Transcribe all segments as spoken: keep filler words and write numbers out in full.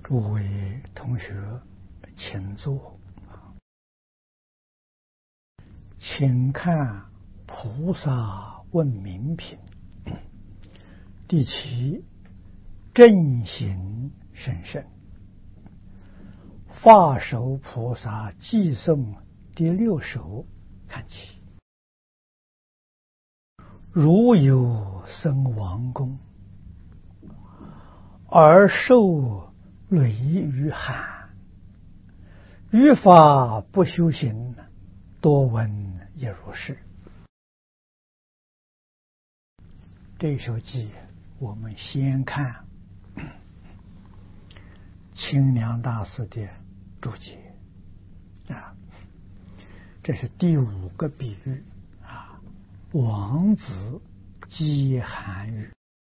诸位同学，请坐。请看菩萨问名品第七，正行甚深。法首菩萨寄颂第六首看起。如有生王公，而受累于寒，于法不修行，多闻也如是。这首偈我们先看清凉大师的注解啊，这是第五个比喻啊，王子饥寒语，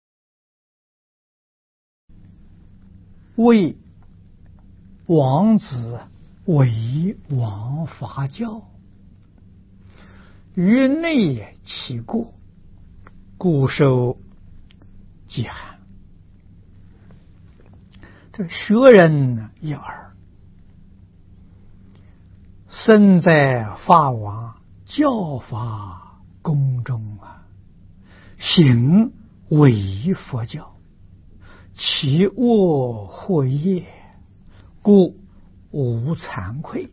为王子为王伐教，于内起过，故受饥寒。这学人一耳，身在法王教法宫中啊，行为佛教，其恶或业，故无惭愧，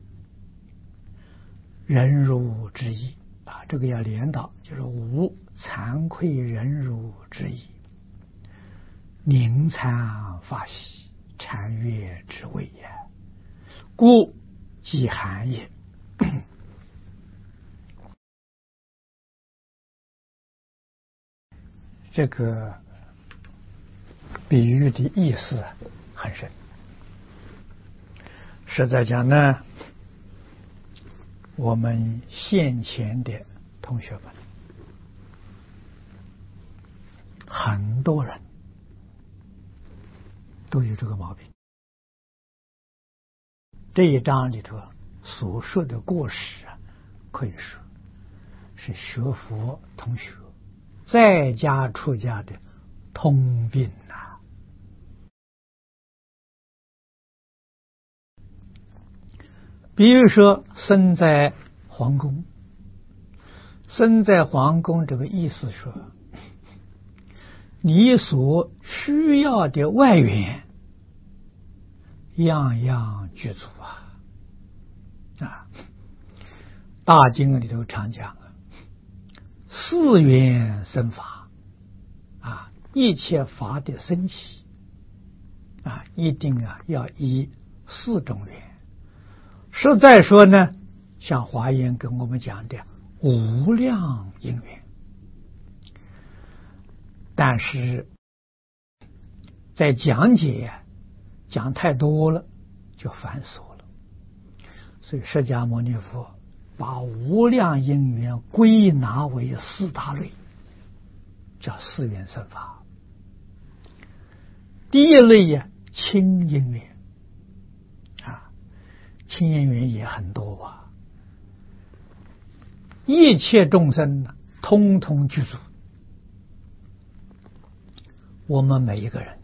忍辱之意啊，这个要连到，就是无惭愧忍辱之意，宁参法喜，禅悦之谓也，故饥寒也。这个比喻的意思很深，实在讲呢，我们现前的同学们很多人都有这个毛病。这一章里头所说的过失啊，可以说是学佛同学在家出家的通病啊。比如说生在皇宫，生在皇宫这个意思说，你所需要的外援样样具足啊！啊，大经里头常讲啊，四缘生法啊，一切法的生起啊，一定啊要以四种缘。实在说呢，像华严跟我们讲的无量因缘，但是在讲解讲太多了就繁琐了，所以释迦牟尼佛把无量因缘归纳为四大类，叫四缘生法。第一类呀，轻因缘啊，轻因缘也很多啊，一切众生呢，通通具足。我们每一个人，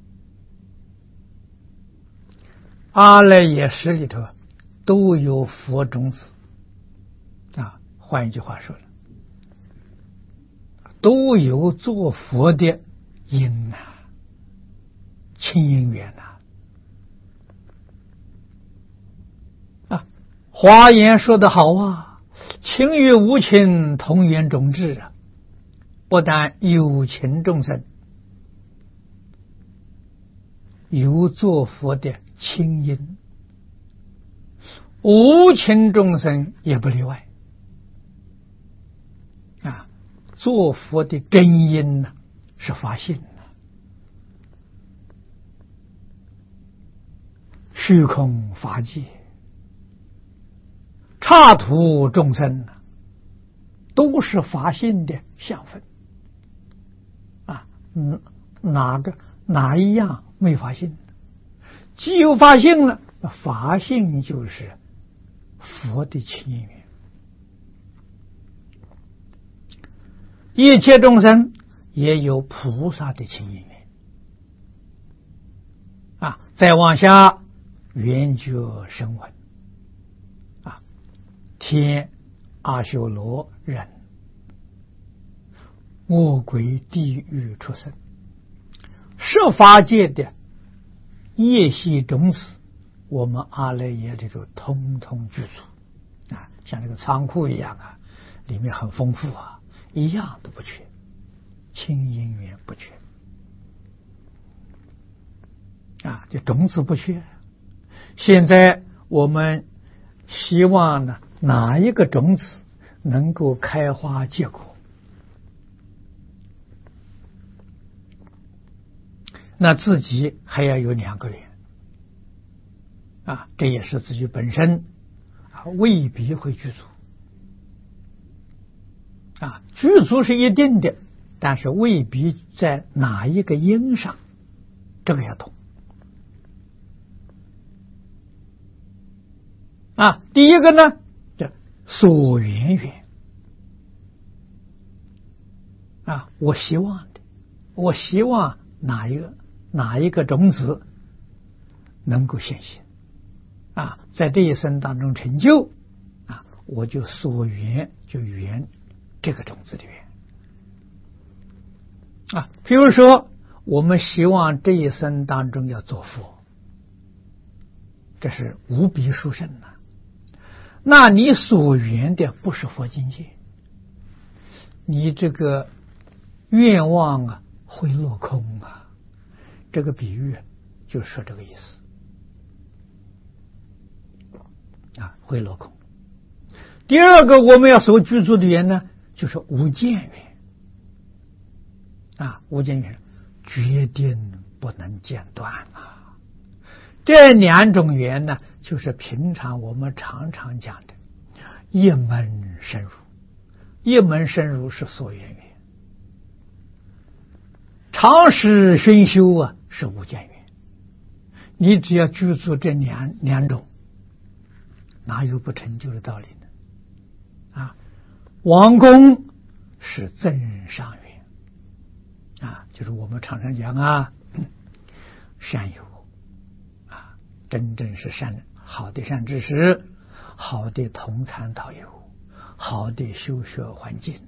阿赖耶识里头都有佛种子啊，换一句话说了，都有做佛的因啊，亲因缘呐。啊，华严说得好啊，情与无情同源种智啊，不但有情众生有做佛的亲因，无情众生也不例外啊。做佛的根因呢，是发心呢，虚空法界刹土众生呢，都是法性的相分啊。嗯，哪个哪一样没法性？既有法性了，法性就是佛的亲因缘。一切众生也有菩萨的亲因缘啊， 再往下，圆觉声闻啊，天、阿修罗、人、恶鬼、地狱、畜生，十法界的业系种子，我们阿赖耶里头通通具足啊，像这个仓库一样啊，里面很丰富啊，一样都不缺，清因缘不缺啊，这种子不缺。现在我们希望呢，哪一个种子能够开花结果？那自己还要有两个缘啊，这也是自己本身啊未必会具足啊，具足是一定的，但是未必在哪一个因上，这个要懂啊。第一个呢，叫所缘缘啊，我希望的，我希望哪一个哪一个种子能够现行啊，在这一生当中成就啊，我就所缘就缘这个种子的缘啊。比如说，我们希望这一生当中要做佛，这是无比殊胜的。那你所缘的不是佛境界，你这个愿望啊会落空啊。这个比喻就说这个意思啊，会落空。第二个我们要所居住的缘呢，就是无间缘啊，无间缘决定不能间断啊。这两种缘呢，就是平常我们常常讲的一门深入。一门深入是所缘缘，常识熏修啊是无间缘。你只要居住这两两种，哪有不成就的道理呢？啊，王宫是增上缘啊，就是我们常常讲啊，善有啊，真正是善好的善知识，好的同参道友，好的修学环境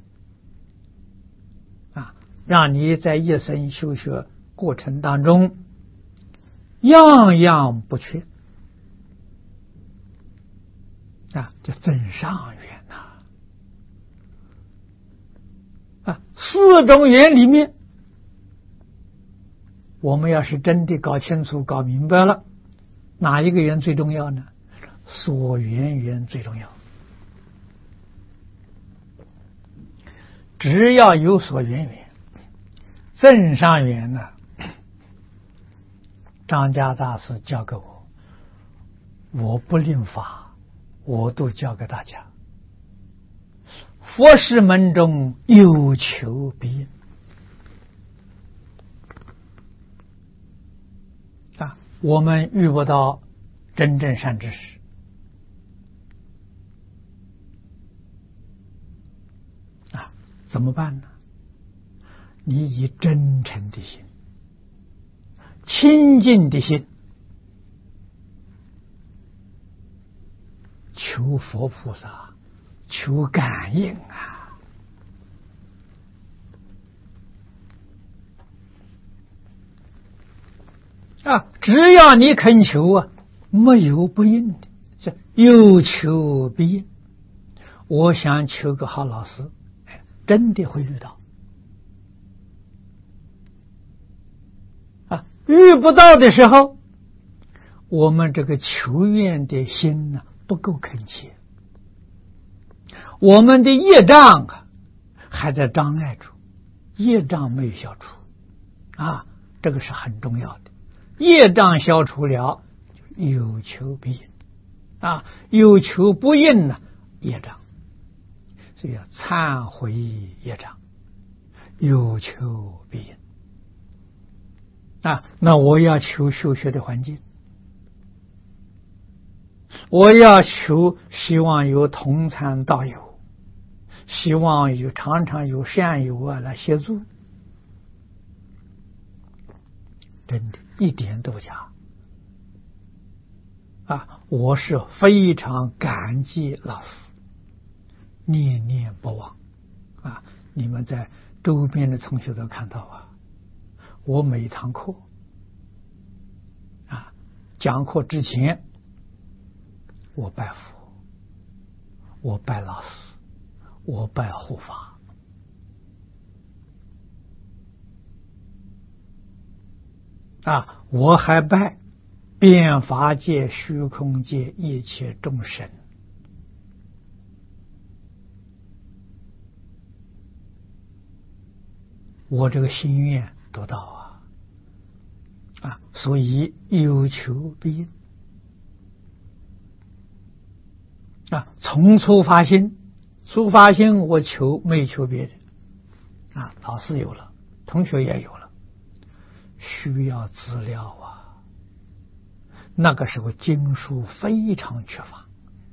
啊，让你在一生修学过程当中样样不缺啊，就增上缘呐啊。四种缘里面，我们要是真的搞清楚搞明白了，哪一个缘最重要呢？所缘缘最重要。只要有所缘缘，增上缘呢，张家大师教给我，我不吝法，我都教给大家。佛事门中有求必应啊，我们遇不到真正善知识啊，怎么办呢？你以真诚的心、清净的心求佛菩萨，求感应啊！啊，只要你恳求啊，没有不应的，是有求必应。我想求个好老师，真的会遇到啊！遇不到的时候，我们这个求愿的心呢、啊、不够恳切，我们的业障啊还在障碍住，业障没有消除啊，这个是很重要的。业障消除了，有求必应啊，有求不应呢，业障。所以要忏悔业障，有求必应啊。那我要求修学的环境，我要求希望有同参道友，希望有常常有善友啊来协助，真的一点都不假啊，我是非常感激老师，念念不忘啊！你们在周边的同学都看到啊，我每一堂课啊，讲课之前我拜佛，我拜老师，我拜护法啊，我还拜遍法界、虚空界一切众生。我这个心愿得到啊啊，所以有求必应啊。从初发心，初发心我求没求别的啊，老师有了，同学也有了，需要资料啊。那个时候经书非常缺乏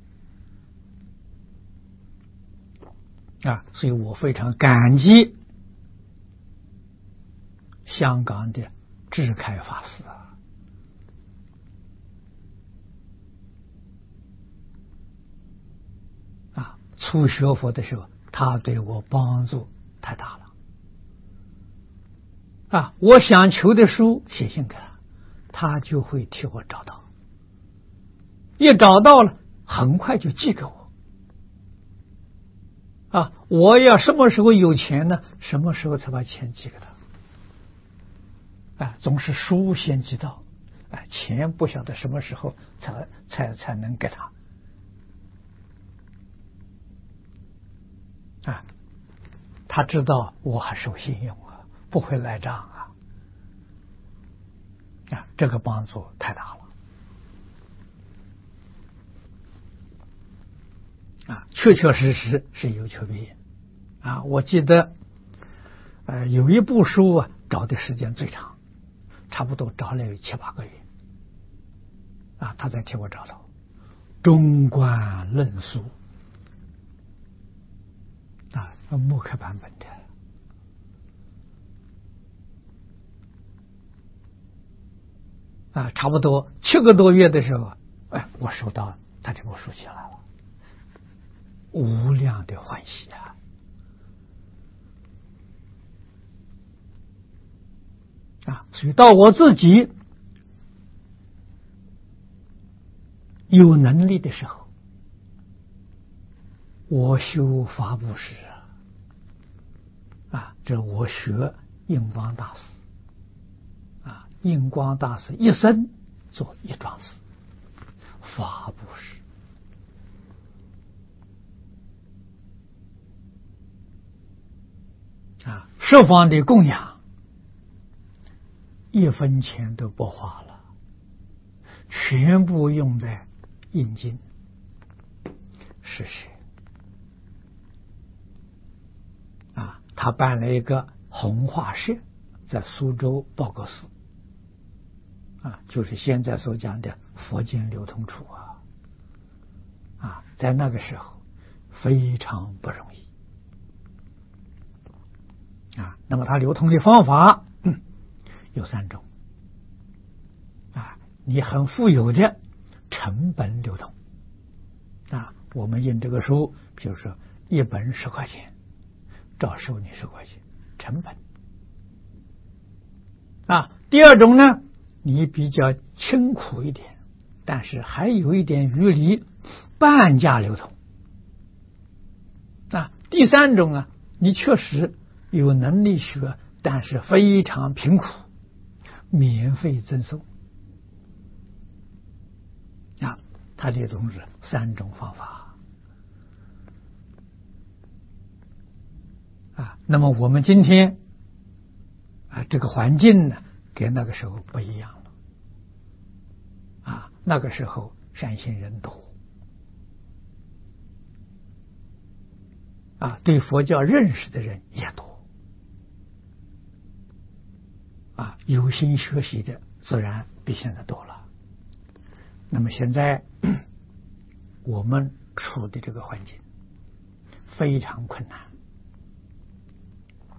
啊，所以我非常感激香港的智开法师啊，啊，初学佛的时候，他对我帮助太大了啊！我想求的书写信给他，他就会替我找到，一找到了，很快就寄给我啊！我要什么时候有钱呢？什么时候才把钱寄给他？啊，总是书先寄到，啊，钱不晓得什么时候才才才能给他。啊，他知道我还守信用啊，不会赖账啊，啊，这个帮助太大了。啊，确确实实是有求必应啊！我记得，呃，有一部书啊，找的时间最长。差不多找了有七八个月啊，他才替我找到《中观论述》啊，木刻版本的啊，差不多七个多月的时候，哎，我收到他这部书起来了，无量的欢喜啊！啊，所以到我自己有能力的时候，我修法布施啊，啊，这我学印光大师啊，印光大师一生做一桩事，法布施啊，十方的供养。一分钱都不花了，全部用在印经施学啊。他办了一个弘化社，在苏州报告寺啊，就是现在所讲的佛经流通处啊啊，在那个时候非常不容易啊。那么他流通的方法有三种啊，你很富有的成本流通啊，我们印这个书，比如说一本十块钱，照收你十块钱成本啊。第二种呢，你比较清苦一点，但是还有一点余力，半价流通啊。第三种啊，你确实有能力学，但是非常贫苦，免费赠送啊，它这种是三种方法啊。那么我们今天啊，这个环境呢，跟那个时候不一样了啊。那个时候善心人多啊，对佛教认识的人也多。啊，有心学习的自然比现在多了。那么现在我们处的这个环境非常困难，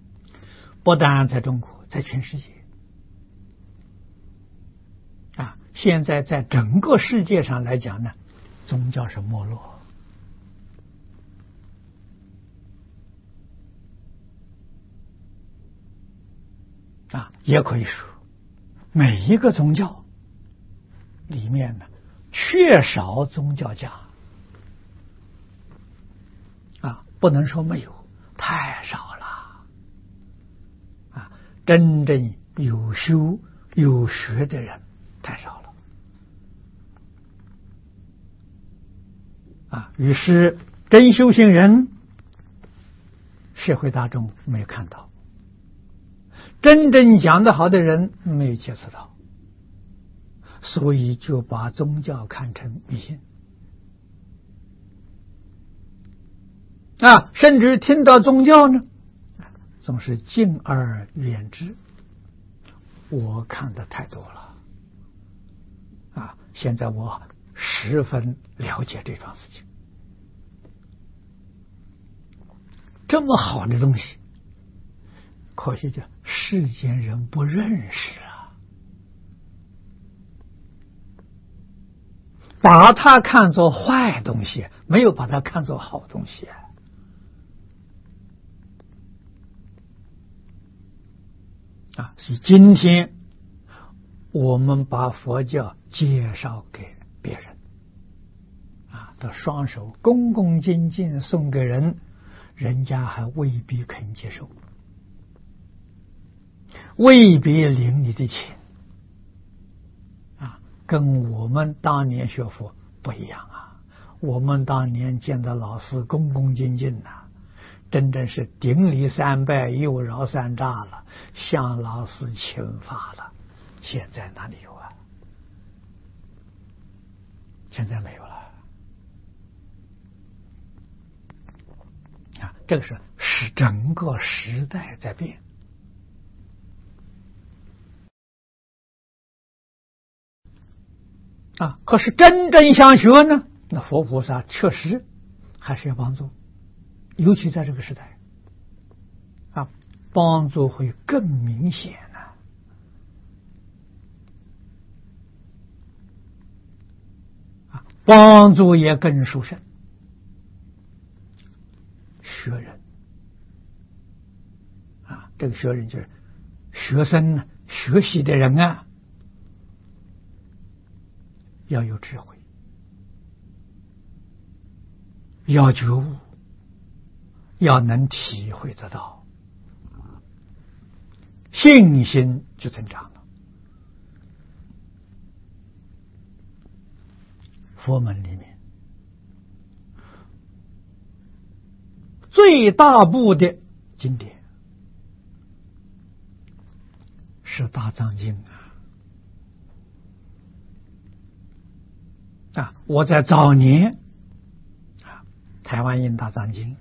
不但在中国，在全世界啊， 现在在整个世界上来讲呢，宗教是没落啊，也可以说每一个宗教里面呢，缺少宗教家啊，不能说没有，太少了啊！真正有修有学的人太少了啊！于是真修行人，社会大众没有看到，真正讲得好的人没有接触到，所以就把宗教看成迷信啊，甚至听到宗教呢，总是敬而远之。我看的太多了啊！现在我十分了解这桩事情。这么好的东西，可惜叫世间人不认识啊，把它看作坏东西，没有把它看作好东西啊。啊，所以今天我们把佛教介绍给别人，啊，他双手恭恭敬敬送给人，人家还未必肯接受，未必领你的钱，啊，跟我们当年学佛不一样啊！我们当年见到老师恭恭敬敬呐、啊，真正是顶礼三拜，又绕三匝了，向老师请法了。现在哪里有啊？现在没有了啊！这个是是整个时代在变啊！可是真正想学呢，那佛菩萨确实还是要帮助，尤其在这个时代啊，帮助会更明显呢、啊，帮助也更殊胜。学人啊，这个学人就是学生呢，学习的人啊，要有智慧，要觉悟，要能体会得到，信心就增长了。佛门里面最大部的经典是大藏经啊！啊，我在早年啊，台湾印大藏经，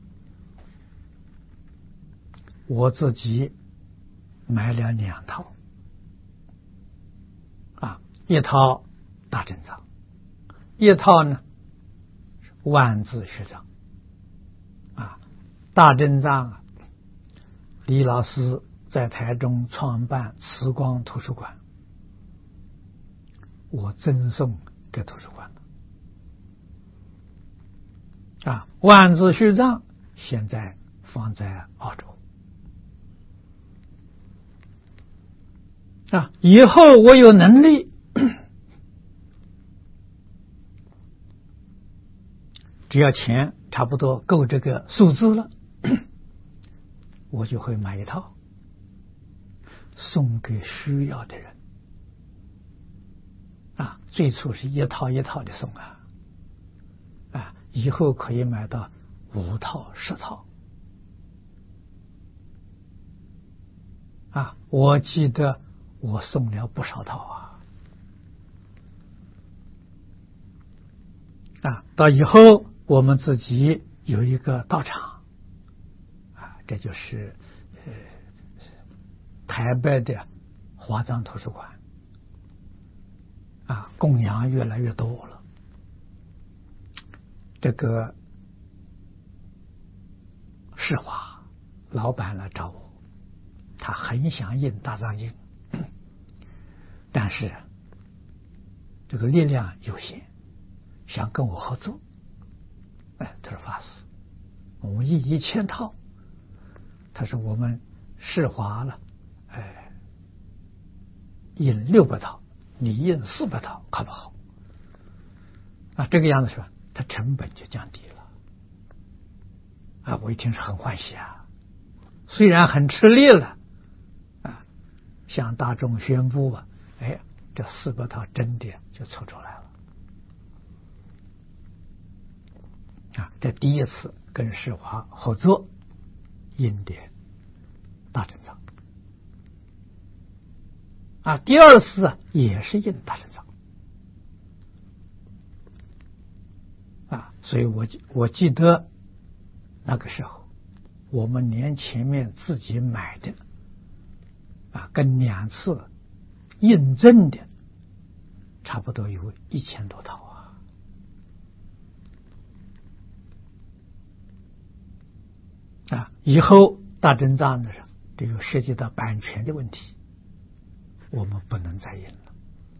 我自己买了两套啊，一套大正藏，一套呢万字学藏啊。大正藏啊，李老师在台中创办慈光图书馆，我赠送给图书馆啊。万字学藏现在放在澳洲啊，以后我有能力，只要钱差不多够这个数字了，我就会买一套送给需要的人啊。最初是一套一套的送啊，啊，以后可以买到五套十套啊。我记得我送了不少套啊啊！到以后我们自己有一个道场啊，这就是呃台北的华藏图书馆啊，供养越来越多了。这个世华老板来找我，他很想印大藏经，但是这个力量有限，想跟我合作。哎，他说法师，我们印一千套。他说我们试划了，哎，印六百套，你印四百套，好不好？啊，这个样子说，他成本就降低了。啊，我一听是很欢喜啊，虽然很吃力了，啊，向大众宣布啊，哎，这四百套真的就凑出来了。啊，这第一次跟世华合作印的大正藏。啊，第二次啊也是印大正藏。啊，所以我我记得那个时候，我们连前面自己买的啊，跟两次印证的，差不多有一千多套啊。啊，以后大正藏的时候，这就涉及到版权的问题，我们不能再印了。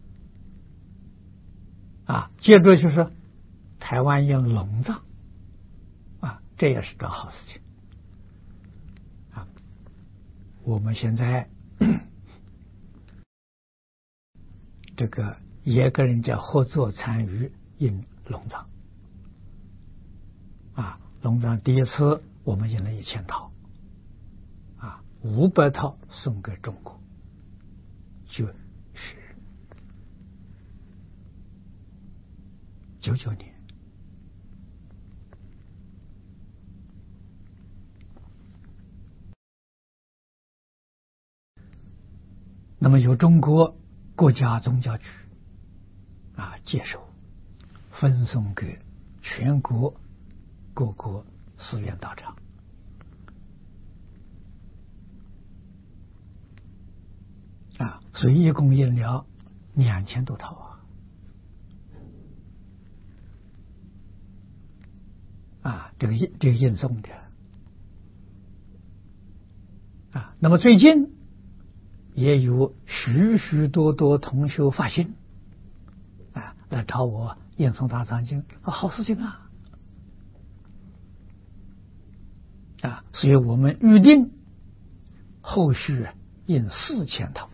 啊，接着就是台湾印龙藏，啊，这也是个好事情。啊，我们现在这个也跟人家合作参与印龙藏。啊，龙藏第一次我们印了一千套，啊，五百套送给中国，就是九九年。那么由中国国家宗教局啊接手，分送给全国各个寺院道场。啊，所以一共印了两千多套啊！啊，这个印这个印送的啊，那么最近也有许许多多同修发心啊来找我印送大藏经，啊，好事情啊！啊，所以我们预定后续印四千套。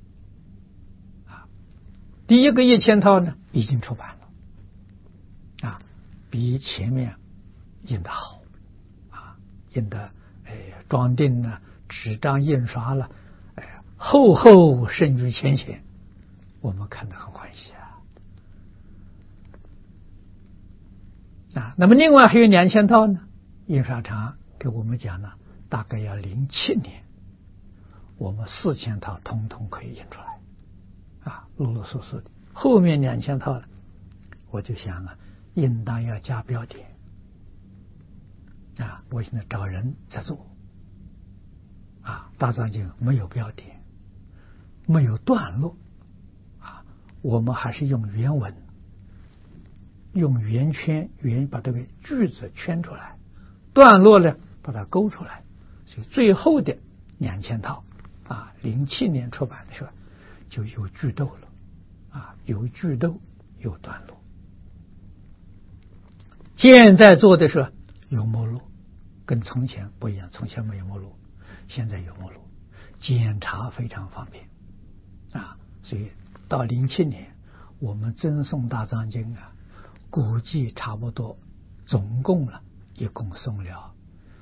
第一个一千套呢已经出版了，啊，比前面印的好，啊，印的哎装订呢，纸张印刷了，哎厚厚胜于前前，我们看得很欢喜啊。啊，那么另外还有两千套呢，印刷厂给我们讲呢，大概要零七年，我们四千套通通可以印出来。啊，陆陆续续的，后面两千套了，我就想啊，应当要加标点啊！我现在找人在做啊，大藏经没有标点，没有段落啊，我们还是用原文，用圆圈圆把这个句子圈出来，段落呢把它勾出来，所以最后的两千套啊，零七年出版的时候。就有句读了啊，有句读有段落。现在做的是有目录，跟从前不一样，从前没有目录，现在有目录，检查非常方便啊。所以到零七年，我们赠送大藏经啊，估计差不多总共了，一共送了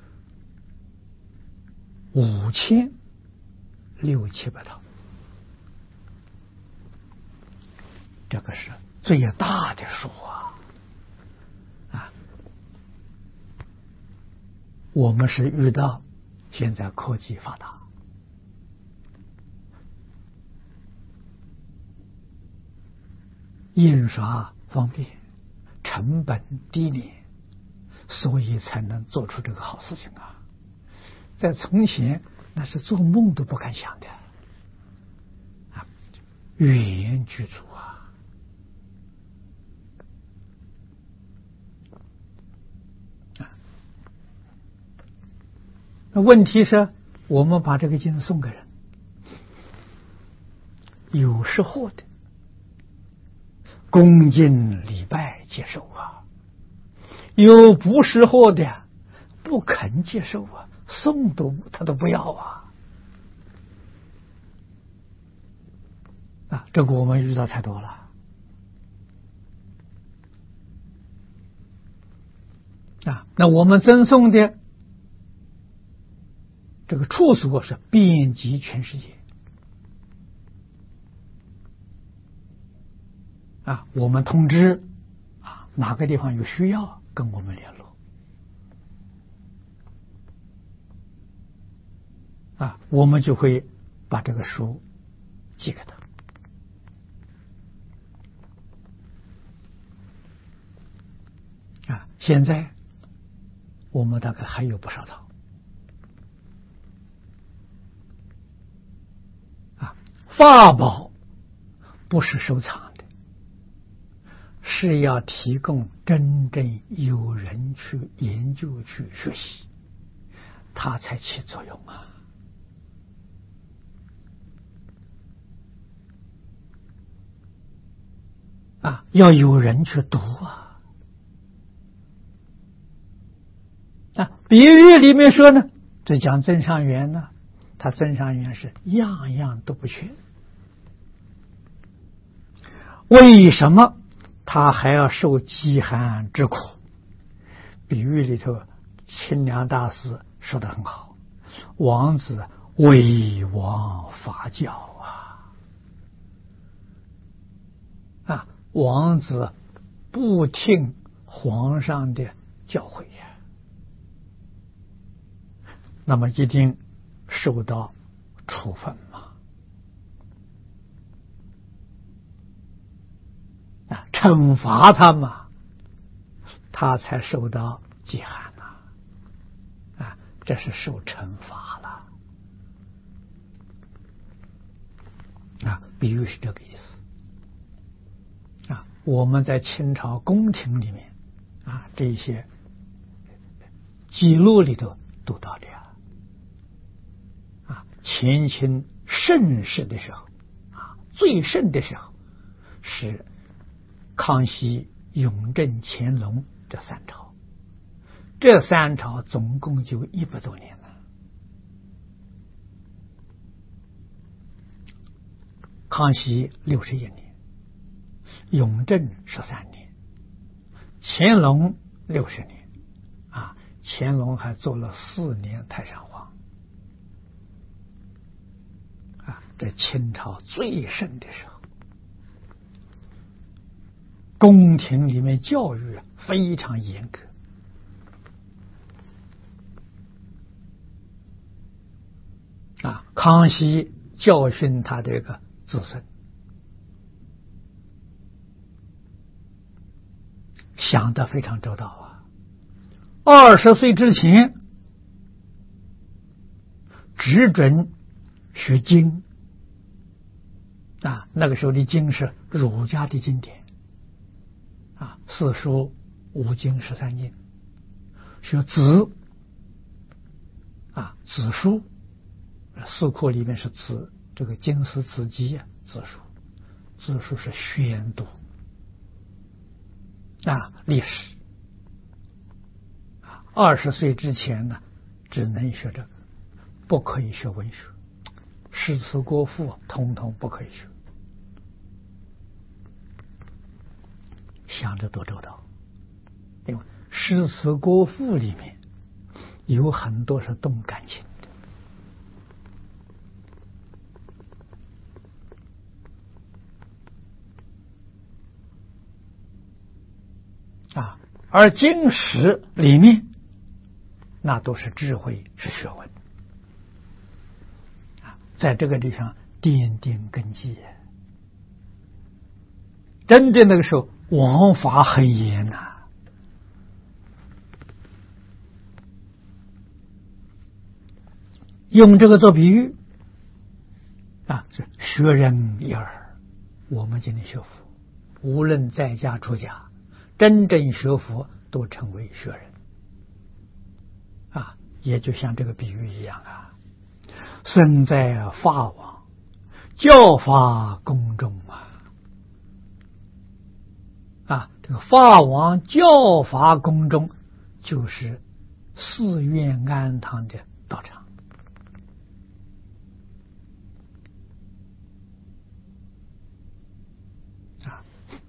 五千六七百套。这个是最大的数啊！啊，我们是遇到现在科技发达，印刷方便，成本低廉，所以才能做出这个好事情啊！在从前那是做梦都不敢想的啊，语言居住啊！那问题是我们把这个经送给人，有识货的， 恭敬礼拜接受啊，有不识货的不肯接受啊，送都他都不要啊。啊，这个我们遇到太多了。啊，那我们赠送的这个处所是遍及全世界。啊，我们通知啊哪个地方有需要跟我们联络。啊，我们就会把这个书寄给他。啊，现在我们大概还有不少套。啊，法宝不是收藏的，是要提供真正有人去研究去学习，它才起作用啊。啊，要有人去读啊。啊，比喻里面说呢，这讲增上缘呢，他增上缘是样样都不缺。为什么他还要受饥寒之苦？比喻里头，清凉大师说得很好：王子为王伐教啊，啊，王子不听皇上的教诲呀。那么一定受到处分嘛？啊，惩罚他嘛，他才受到饥寒呐！啊，这是受惩罚了。啊，比喻是这个意思。啊，我们在清朝宫廷里面啊，这些记录里头读到的呀。前清盛世的时候，啊，最盛的时候是康熙、雍正、乾隆这三朝，这三朝总共就一百多年了。康熙六十一年，雍正十三年，乾隆六十年，啊，乾隆还做了四年太上皇。这清朝最盛的时候，宫廷里面教育非常严格。啊，康熙教训他这个子孙，想得非常周到啊。二十岁之前，只准学经。啊，那个时候的经是儒家的经典，啊，四书五经十三经，学子，啊，子书，四库里面是子，这个经史子集啊，子书，子书是宣读，啊，历史，啊，二十岁之前呢，只能学这个，不可以学文学。诗词歌赋统统不可以学，想着多周到。因为诗词歌赋里面有很多是动感情的啊，而经史里面那都是智慧，是学问。在这个地方奠定根基，真正那个时候王法很严呐、啊，用这个做比喻啊，是学人一耳。我们今天学佛，无论在家出家，真正学佛都成为学人啊，也就像这个比喻一样啊。身在法网，教法公众啊！ 这个法王教法宫中就是寺院庵堂的道场啊。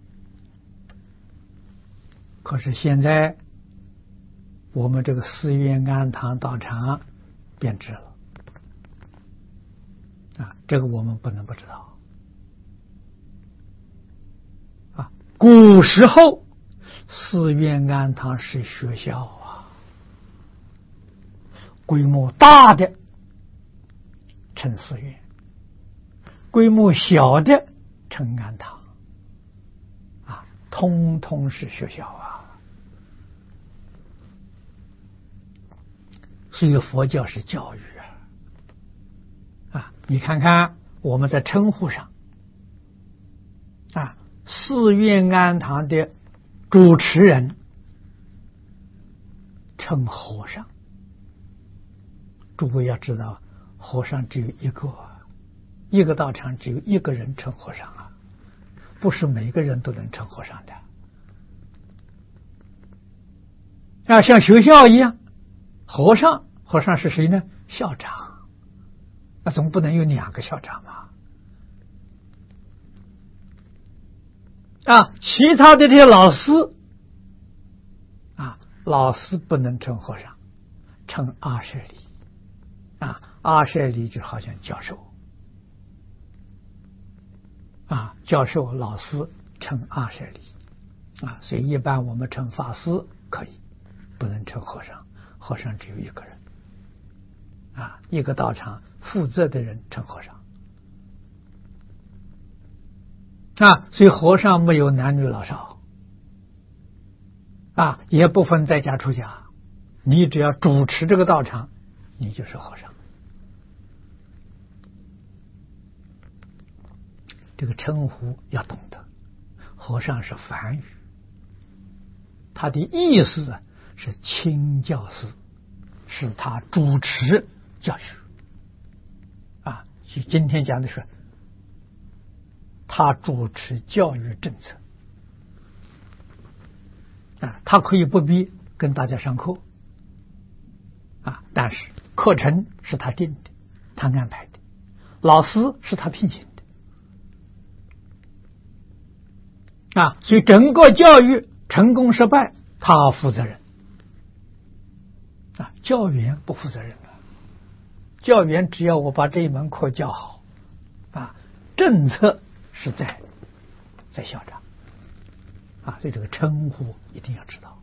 可是现在我们这个寺院庵堂道场变质了啊，这个我们不能不知道啊。古时候寺院庵堂是学校啊，规模大的称寺院，规模小的称庵堂啊，通通是学校啊。所以佛教是教育啊，啊，你看看我们在称呼上啊，寺院庵堂的主持人称和尚，诸位要知道，和尚只有一个，一个道场只有一个人称和尚啊，不是每个人都能称和尚的啊，像学校一样，和尚。和尚是谁呢？校长，那总不能有两个校长嘛？啊，其他的这些老师啊，老师不能称和尚，称阿舍利啊，阿舍利就好像教授啊，教授老师称阿舍利啊，所以一般我们称法师可以，不能称和尚，和尚只有一个人。啊，一个道场负责的人称和尚啊，所以和尚没有男女老少啊，也不分在家出家，你只要主持这个道场，你就是和尚。这个称呼要懂得，和尚是梵语，他的意思是亲教师，是他主持教育啊，就今天讲的是他主持教育政策啊，他可以不必跟大家上课啊，但是课程是他定的，他安排的，老师是他聘请的啊，所以整个教育成功失败他负责任啊，教员不负责任。教员只要我把这一门课教好啊，政策是在在校长啊，所以这个称呼一定要知道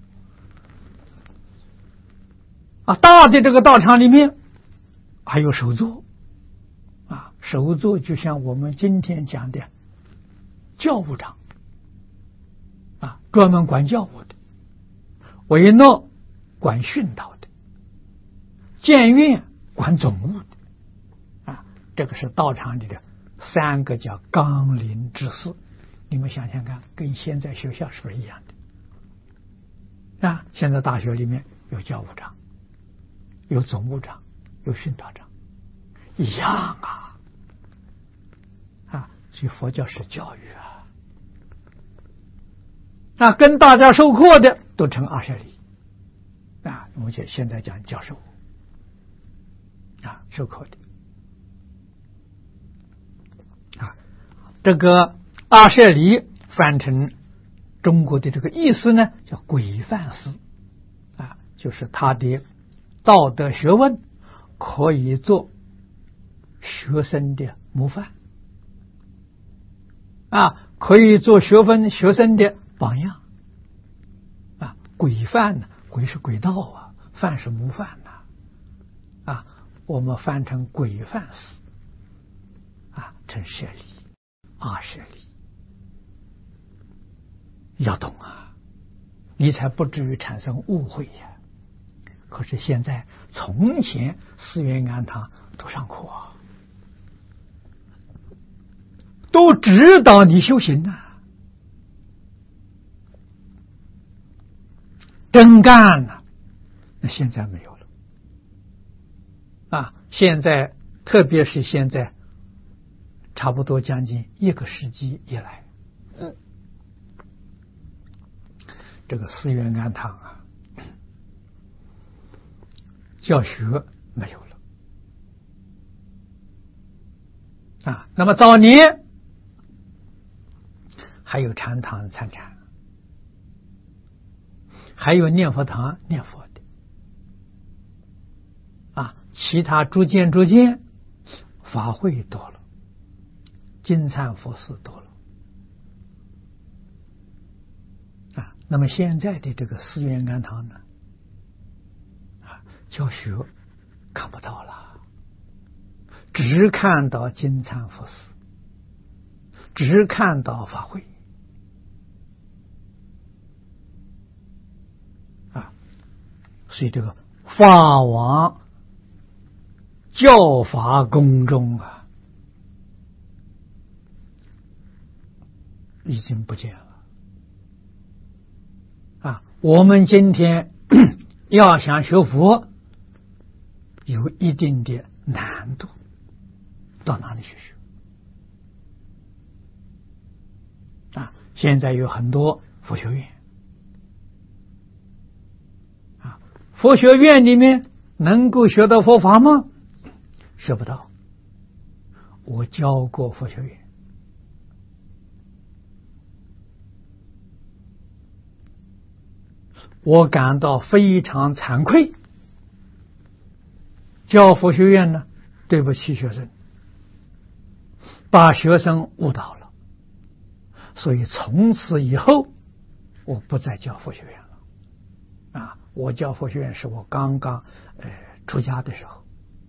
啊。大的这个道场里面还有首座啊，首座就像我们今天讲的教务长啊，专门管教务的，维诺管训导的，监院管总务的啊，这个是道场里的三个叫纲领之事。你们想想看，跟现在学校是不是一样的啊？现在大学里面有教务长，有总务长，有训导长，一样啊啊！所以佛教是教育啊，啊，跟大家授课的都成阿舍利啊，我们现在讲教授。啊，授课的啊，这个阿舍利翻成中国的这个意思呢，叫规范师啊，就是他的道德学问可以做学生的模范啊，可以做学分学生的榜样啊。规范呢，规是轨道啊，范是模范呐啊。我们翻成规范师啊，成舍利阿舍利，要懂啊，你才不至于产生误会呀。可是现在从前寺院庵堂都上课啊，都指导你修行啊，真干了，那现在没有了啊！现在特别是现在，差不多将近一个世纪以来，嗯， 这个寺院庵堂啊，教学没有了啊。那么早年还有禅堂参禅，还有念佛堂念佛的啊，其他逐渐逐渐法会多了，金忏佛寺多了啊。那么现在的这个寺院庵堂呢，啊，教学看不到了，只看到金忏佛寺，只看到法会啊。所以这个法王教法宫中啊，已经不见了啊。我们今天要想学佛，有一定的难度，到哪里去学啊？现在有很多佛学院啊，佛学院里面能够学到佛法吗？学不到。我教过佛学院，我感到非常惭愧。教佛学院呢，对不起学生，把学生误导了，所以从此以后我不再教佛学院了啊！我教佛学院是我刚刚呃出家的时候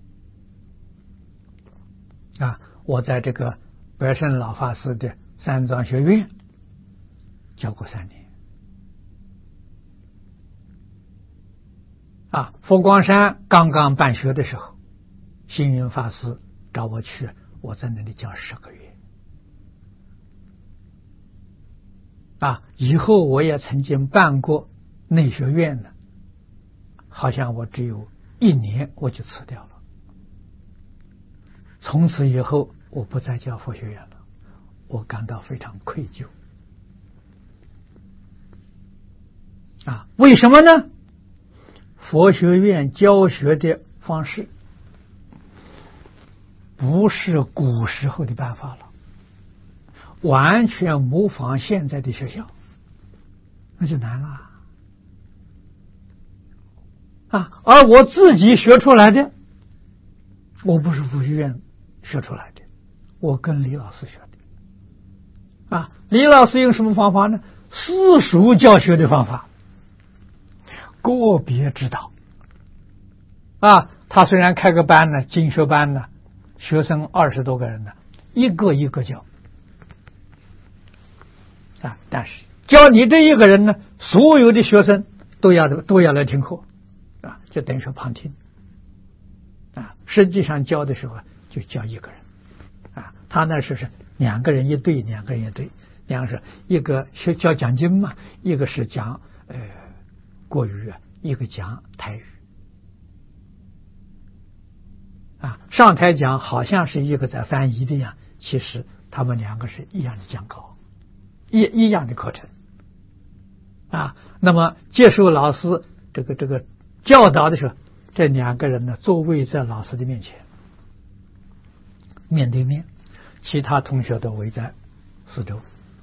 啊，我在这个白胜老法师的三藏学院教过三年啊。佛光山刚刚办学的时候，星云法师找我去，我在那里教十个月啊。以后我也曾经办过内学院呢，好像我只有一年我就辞掉了。从此以后我不再教佛学院了，我感到非常愧疚啊。为什么呢？佛学院教学的方式不是古时候的办法了，完全模仿现在的学校，那就难了啊。而我自己学出来的，我不是佛学院学出来的，我跟李老师学的啊。李老师用什么方法呢？私塾教学的方法，个别指导啊。他虽然开个班呢，进修班呢，学生二十多个人呢，一个一个教啊。但是教你这一个人呢，所有的学生都要都要来听课啊，就等于说旁听啊。实际上教的时候就教一个人啊，他那是是两个人一对，两个人一对，两个是一个学教讲经嘛，一个是讲呃国语，一个讲台语啊。上台讲好像是一个在翻译的样，其实他们两个是一样的讲稿，一一样的课程啊。那么接受老师这个这个教导的时候，这两个人呢座位在老师的面前，面对面，其他同学都围在四周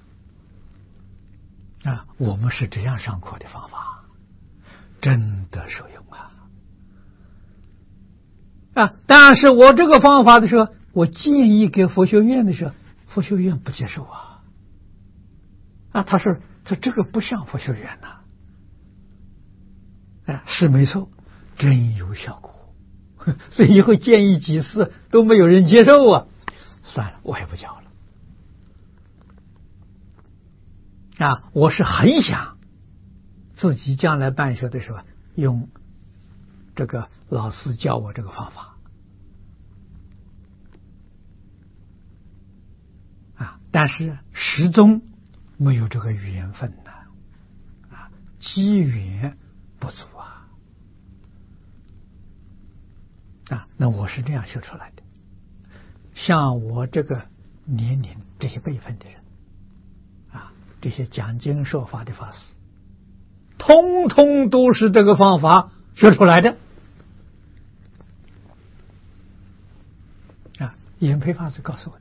啊。我们是这样上课的方法，真的受用啊啊！但是我这个方法的时候，我建议给佛学院的时候，佛学院不接受啊啊！他说他这个不像佛学院呐、啊，哎，是没错，真有效果。所以以后建议几次都没有人接受啊，算了，我也不教了啊。我是很想自己将来办学的时候用这个老师教我这个方法啊，但是始终没有这个缘分呢啊，机缘不足啊啊。那我是这样学出来的。像我这个年龄这些辈分的人啊，这些讲经说法的法师通通都是这个方法学出来的。啊，演培法师告诉我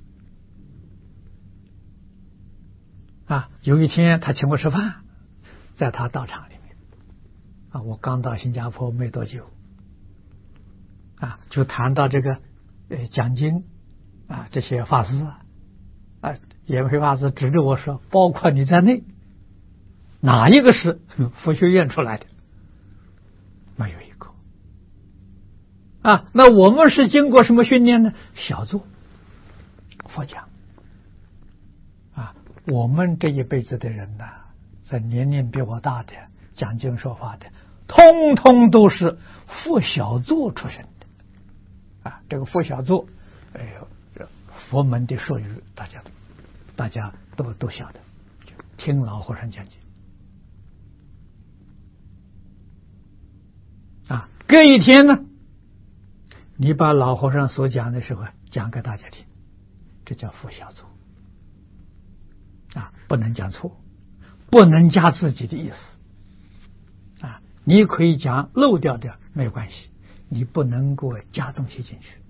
的。啊，有一天他请我吃饭，在他道场里面，啊，我刚到新加坡没多久，啊，就谈到这个呃讲经啊这些法师啊，啊，演培法师指着我说，包括你在内，哪一个是佛学院出来的？没有一个。啊，那我们是经过什么训练呢？小坐佛讲。啊，我们这一辈子的人呢，在年龄比我大的讲经说法的，通通都是佛小座出身的。啊，这个佛小座，哎呦，佛门的术语，大家大家都都晓得，听老和尚讲经。啊，隔一天呢，你把老和尚所讲的时候讲给大家听，这叫佛小座。啊，不能讲错，不能加自己的意思。啊，你可以讲漏掉的没有关系，你不能够加东西进去。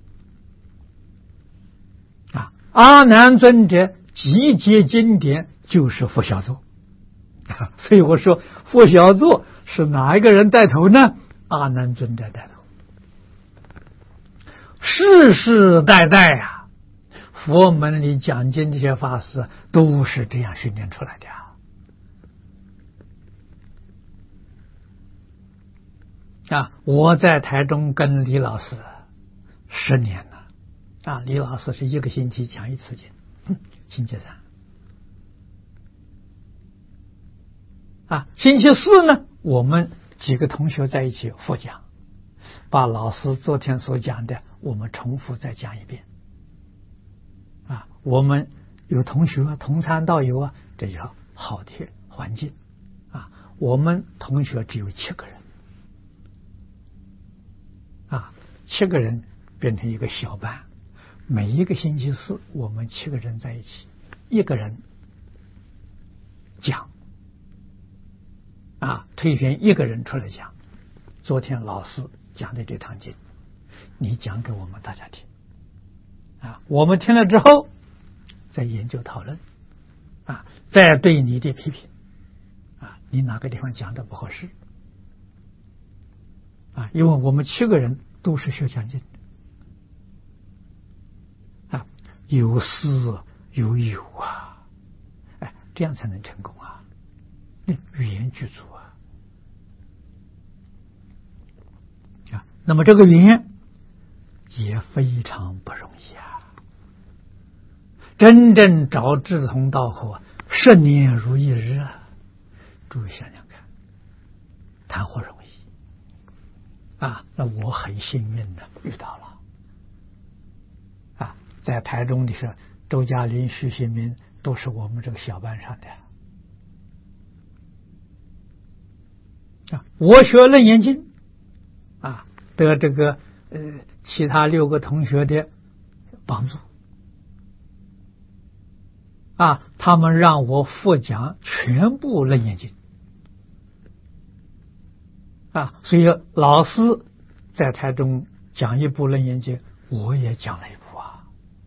啊，阿难尊者集结经典就是佛小座。啊，所以我说佛小座是哪一个人带头呢？阿难尊者带头。世世代代啊，佛门里讲经这些法师都是这样训练出来的啊！啊，我在台中跟李老师十年了啊，李老师是一个星期讲一次经，星期三啊，星期四呢，我们几个同学在一起复讲，把老师昨天所讲的我们重复再讲一遍。啊，我们有同学同参道友啊，这叫好的环境啊。我们同学只有七个人啊，七个人变成一个小班，每一个星期四我们七个人在一起，一个人讲啊，推选一个人出来讲。昨天老师讲的这堂经，你讲给我们大家听。啊，我们听了之后，再研究讨论，啊，再对你的批评，啊，你哪个地方讲的不合适，啊，因为我们七个人都是学讲经的，啊，有师有友啊，哎，这样才能成功啊，那语言具足啊，啊，那么这个语言也非常不容易啊。真正找志同道合，十年如一日啊！诸位想想看，谈何容易啊！那我很幸运的遇到了啊，在台中的是周嘉林、徐新民，都是我们这个小班上的啊。我学楞严经啊，得这个呃其他六个同学的帮助。啊，他们让我复讲全部楞严经啊，所以老师在台中讲一部楞严经，我也讲了一部啊。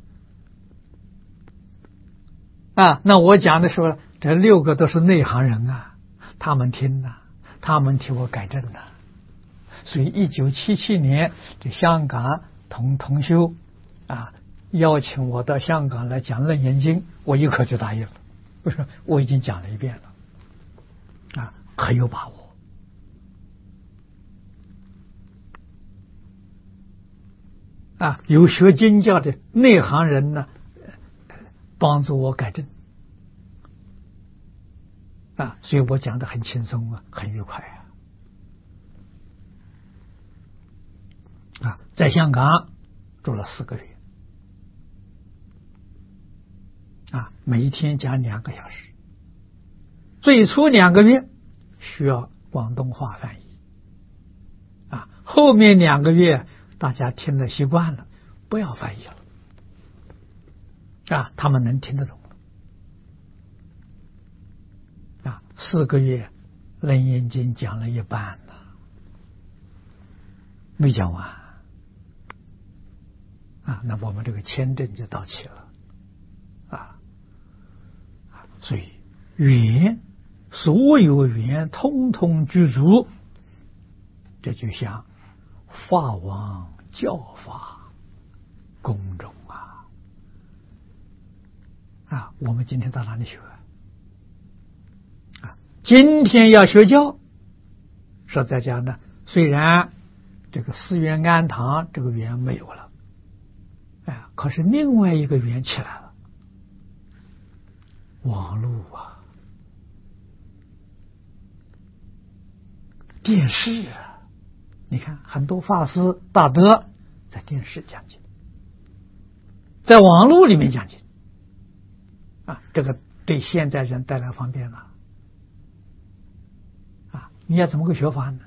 啊，那我讲的时候，这六个都是内行人啊，他们听呐、啊，他们替我改正呐、啊。所以一九七七年，这香港同同修啊。邀请我到香港来讲楞严经，我一口就答应了。我说我已经讲了一遍了，啊，可有把握。啊，有学经教的内行人呢，帮助我改正。啊，所以我讲的很轻松啊，很愉快啊。啊，在香港住了四个月。啊，每一天讲两个小时，最初两个月需要广东话翻译，啊，后面两个月大家听得习惯了，不要翻译了，啊，他们能听得懂，啊，四个月楞严经讲了一半了，没讲完啊，那我们这个签证就到期了啊。所以缘，所有缘通通具足，这就像法王教法宫中啊啊！我们今天到哪里学啊？今天要学教，说在家呢，虽然这个寺院庵堂这个缘没有了，哎，可是另外一个缘起来了，网络啊，电视啊，你看很多法师大德在电视讲经，在网络里面讲经啊，这个对现代人带来方便了啊！你要怎么个学法呢？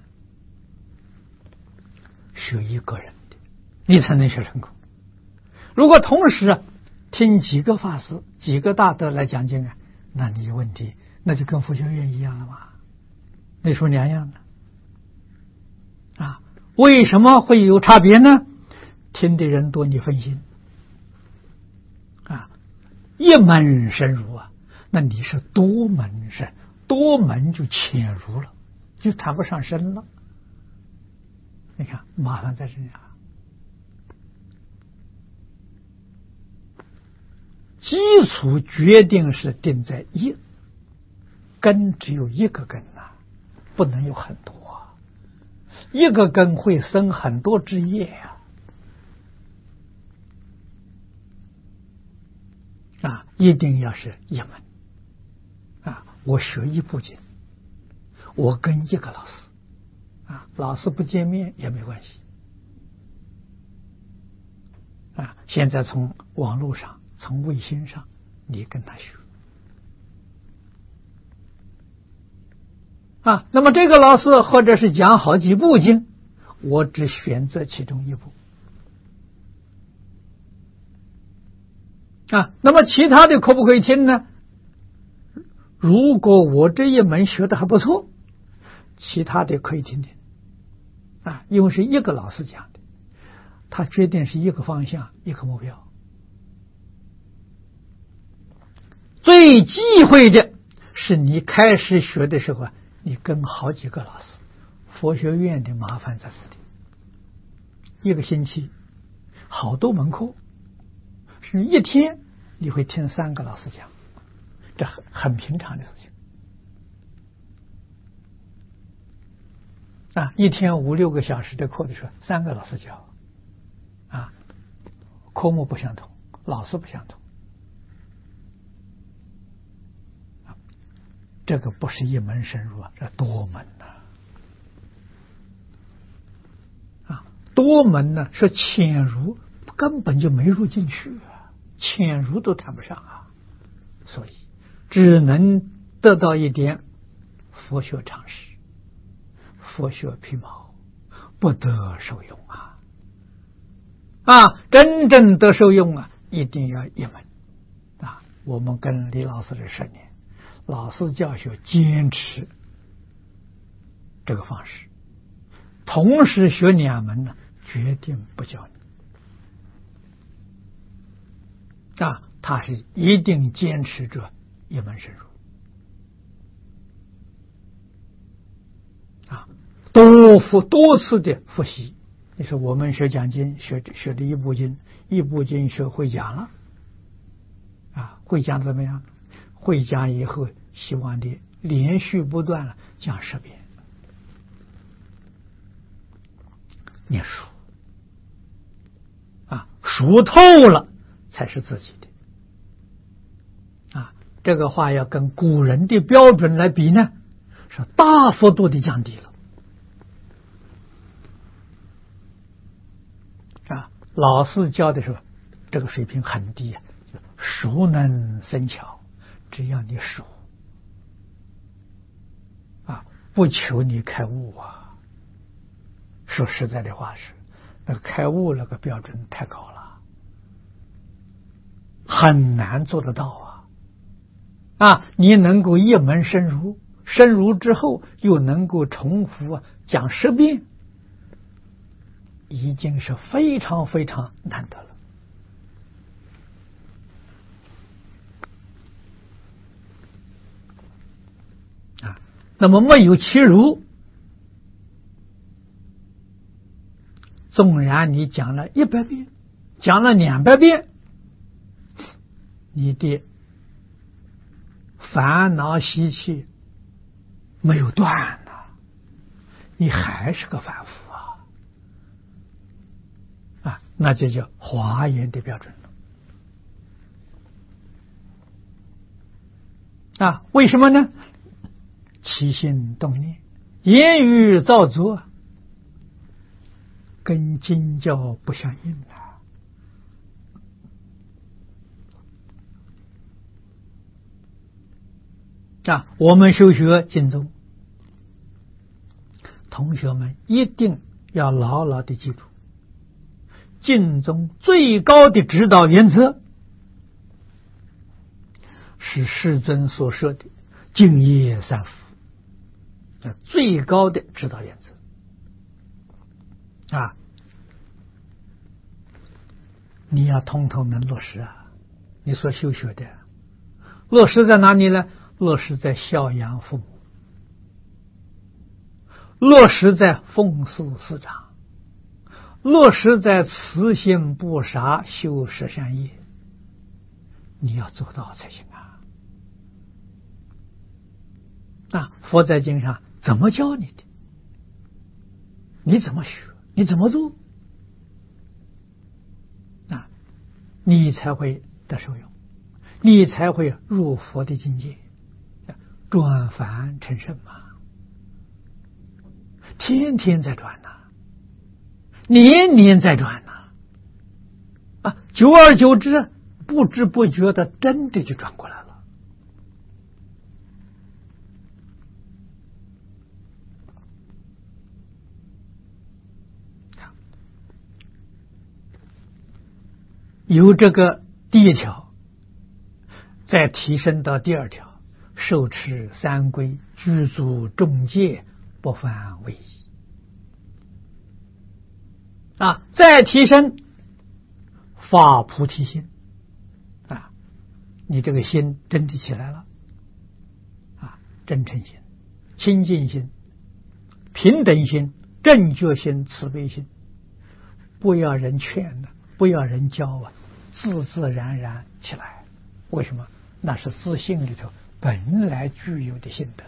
学一个人的，你才能学成功。如果同时听几个法师、几个大德来讲经啊，那你有问题，那就跟佛学院一样了嘛，那说两样的啊。为什么会有差别呢？听的人多，你分心啊，一门深入啊，那你是多门深，多门就浅入了，就谈不上深了。你看，麻烦在这里啊。基础决定是定在一，根只有一个根呐、啊，不能有很多、啊，一个根会生很多枝叶呀、啊，啊，一定要是一门，啊，我学一部经，我跟一个老师，啊，老师不见面也没关系，啊，现在从网络上。从卫星上，你跟他学啊。那么这个老师或者是讲好几部经，我只选择其中一部啊。那么其他的可不可以听呢？如果我这一门学的还不错，其他的可以听听啊，因为是一个老师讲的，他决定是一个方向，一个目标。最忌讳的是你开始学的时候啊，你跟好几个老师，佛学院的麻烦在这里，一个星期好多门课，是一天你会听三个老师讲，这很很平常的事情啊，一天五六个小时的课的时候，三个老师教啊，科目不相同，老师不相同。这个不是一门深入啊，这多门呐、啊，啊，多门呢是浅入，根本就没入进去啊，浅入都谈不上啊，所以只能得到一点佛学常识、佛学皮毛，不得受用啊！啊，真正得受用啊，一定要一门啊！我们跟李老师的十年。老师教学坚持这个方式，同时学两门呢，决定不教你啊，他是一定坚持着一门深入啊，多复多次的复习。你说我们学讲经，学学的一部经，一部经学会讲了啊，会讲怎么样？会讲以后，希望你连续不断了讲十遍，念熟啊，熟透了才是自己的啊。这个话要跟古人的标准来比呢，是大幅度的降低了啊。老师教的时候，这个水平很低啊，熟能生巧。只要你熟啊，不求你开悟啊。说实在的话是，那个开悟那个标准太高了，很难做得到啊！啊，你能够一门深入， 深入之后又能够重复啊讲十遍，已经是非常非常难得了啊。那么没有其如，纵然你讲了一百遍，讲了两百遍，你的烦恼习气没有断呢，你还是个凡夫啊啊，那就叫华严的标准了啊。为什么呢？起心动念，言语造作，跟经教不相应啊！啊，我们修学经宗，同学们一定要牢牢的记住，经宗最高的指导原则是世尊所说的净业三福，最高的指导原则啊，你要通通能落实啊！你所修学的落实在哪里呢？落实在孝养父母，落实在奉事师长，落实在慈心不杀，修十善业，你要做到才行啊！那佛在经上怎么教你的？你怎么学？你怎么做？啊，你才会得受用，你才会入佛的境界，转凡成圣嘛。天天在转呐、啊，年年在转呐、啊，啊，久而久之，不知不觉的，真的就转过来了。由这个第一条，再提升到第二条，受持三规，具足众戒，不犯违仪。啊，再提升发菩提心啊，你这个心真的起来了啊，真诚心、清净心、平等心、正觉心、慈悲心，不要人劝的，不要人教啊，自自然然起来。为什么？那是自信里头本来具有的心得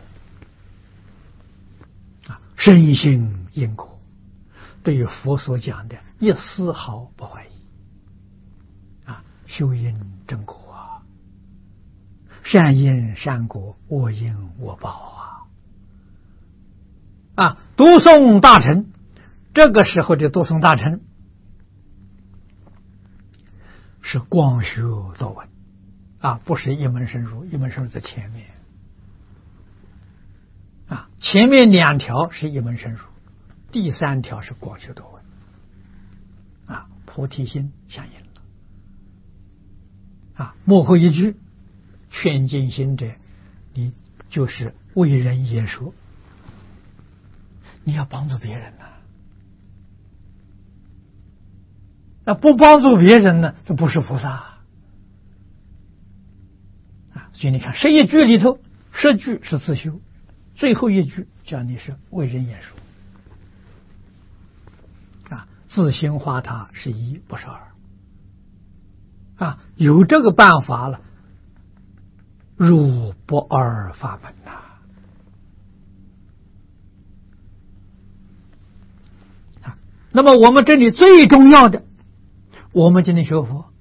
啊，深信因果，对于佛所讲的一丝毫不怀疑啊，修因正果啊，善因善果，恶因恶报啊啊！读诵大乘，这个时候的读诵大乘是广修多闻啊，不是一门深入，一门深入在前面啊，前面两条是一门深入，第三条是广修多闻啊，菩提心相应了啊。幕后一句劝进行者，你就是为人言说，你要帮助别人呐、啊，那不帮助别人呢，这不是菩萨啊。所以你看，十一句里头，十句是自修，最后一句叫你是为人言说啊，自心化他是一，不是二啊。有这个办法了，入不二法门呐、啊。那么我们这里最重要的，我们今天学佛，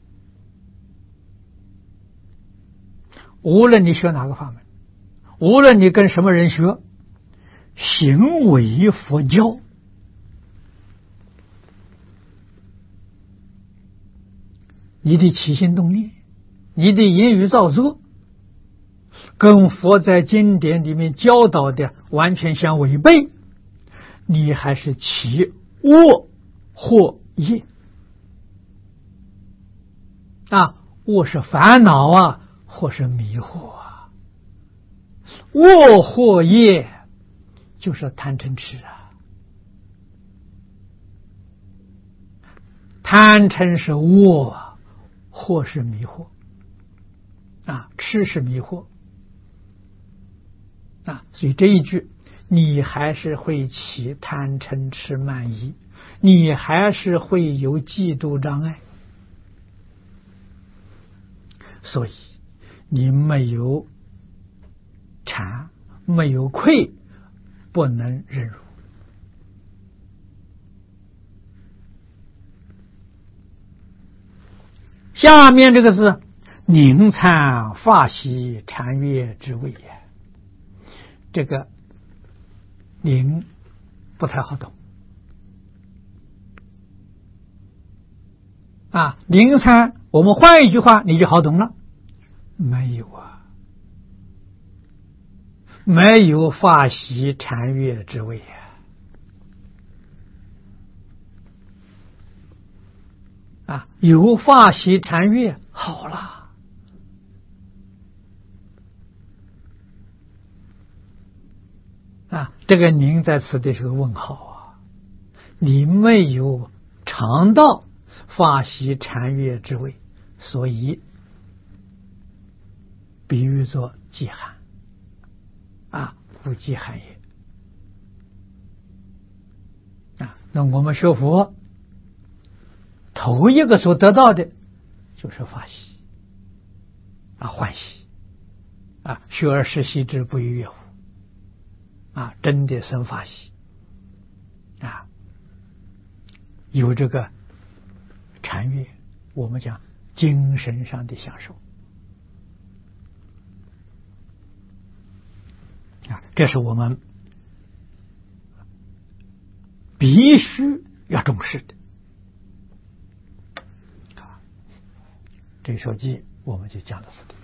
无论你学哪个法门，无论你跟什么人学，行为佛教，你的起心动念，你的言语造作，跟佛在经典里面教导的完全相违背，你还是起恶或业啊，恶是烦恼啊，或是迷惑啊， 恶惑业就是贪嗔痴啊，贪嗔是恶，惑是迷惑啊，痴是迷惑啊，所以这一句你还是会起贪嗔痴慢疑，你还是会有嫉妒障碍，所以你没有禅，没有愧，不能忍辱。下面这个字宁参法喜禅悦之谓也，这个宁不太好懂啊，宁参我们换一句话你就好懂了，没有啊，没有法喜禅悦之谓啊。啊，有法喜禅悦好了啊，这个您在此地是个问号啊，你没有尝到法喜禅悦之味，所以比喻作饥寒啊，故饥寒也啊。那我们学佛头一个所得到的就是法喜啊，欢喜啊，学而时习之，不亦乐乎啊，真的生法喜啊，有这个禅悦，我们讲精神上的享受啊，这是我们必须要重视的。这一首偈我们就讲到此地。